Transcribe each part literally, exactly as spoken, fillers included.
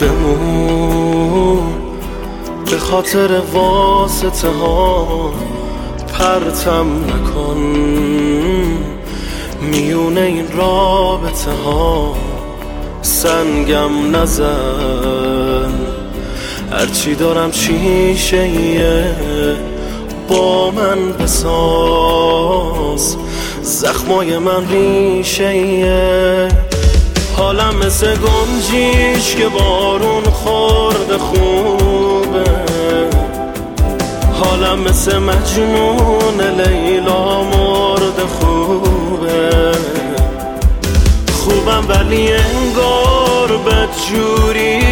بمون، به خاطر واسطه ها پرتم نکن، میونه این رابطه ها سنگم نزن. هرچی دارم شیشه ایه با من بساز، زخمای من ریشه ایه. حالم مثل گنجیش که بارون خورده خوبه، حالم مثل مجنون لیلا مرده خوبه. خوبم ولی انگار بدجوری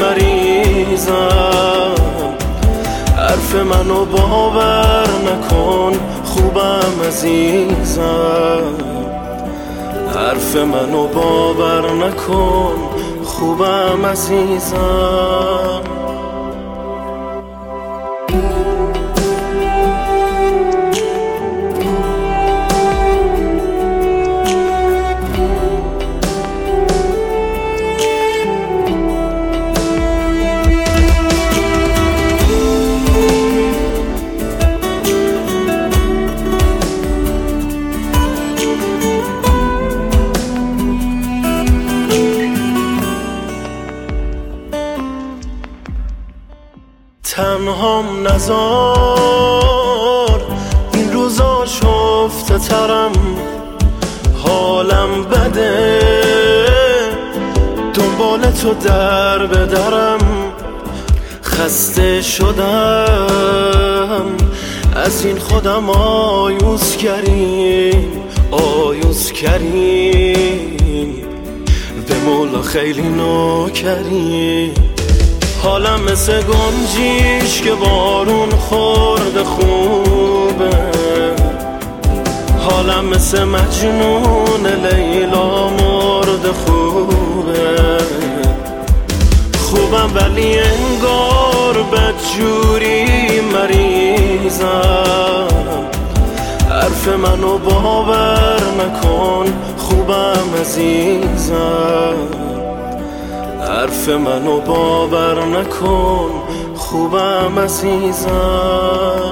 مریضم، حرف منو باور نکن خوبم عزیزم، حرف منو باور نکن خوبم عزیزم. تنهام نزار این روزا شفته ترم، حالم بده دنبال تو در بدرم. خسته شدم از این خودم آیوز کریم آیوز کریم، به مولا خیلی نوکریم. حالم مثل گنجیش که بارون خورده خوبه، حالم مثل مجنون لیلا مرده خوبه. خوبم ولی انگار بدجوری مریضم، حرف منو باور نکن خوبم عزیزم، حرف منو باور نکن خوبم عزیزم.